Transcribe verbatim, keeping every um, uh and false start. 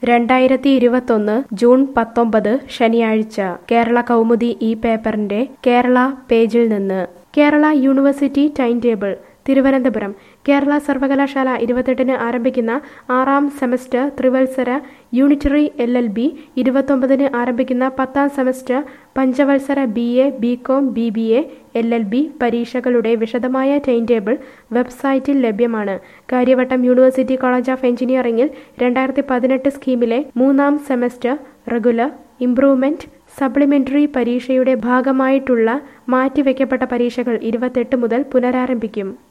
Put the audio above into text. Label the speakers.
Speaker 1: രണ്ടായിരത്തി ഇരുപത്തൊന്ന് ജൂൺ പത്തൊമ്പത് ശനിയാഴ്ച കേരള കൗമുദി ഈ പേപ്പറിന്റെ കേരള പേജിൽ നിന്ന് Kerala university time table Thiruvananthapuram Kerala സർവകലാശാല ഇരുപത്തെട്ടിന് ആരംഭിക്കുന്ന ആറാം സെമസ്റ്റർ ത്രിവത്സര യൂണിറ്ററി എൽ എൽ ബി ഇരുപത്തൊമ്പതിന് ആരംഭിക്കുന്ന പത്താം സെമസ്റ്റർ പഞ്ചവത്സര B A B com B B A L L B പരീക്ഷകളുടെ വിശദമായ ടൈം ടേബിൾ വെബ്സൈറ്റിൽ ലഭ്യമാണ്. കാര്യവട്ടം യൂണിവേഴ്സിറ്റി കോളേജ് ഓഫ് എഞ്ചിനീയറിംഗിൽ രണ്ടായിരത്തി പതിനെട്ട് സ്കീമിലെ മൂന്നാം സെമസ്റ്റർ റെഗുലർ, ഇംപ്രൂവ്മെന്റ്, സപ്ലിമെന്ററി പരീക്ഷയുടെ ഭാഗമായിട്ടുള്ള മാറ്റിവെക്കപ്പെട്ട പരീക്ഷകൾ ഇരുപത്തെട്ട് മുതൽ പുനരാരംഭിക്കും.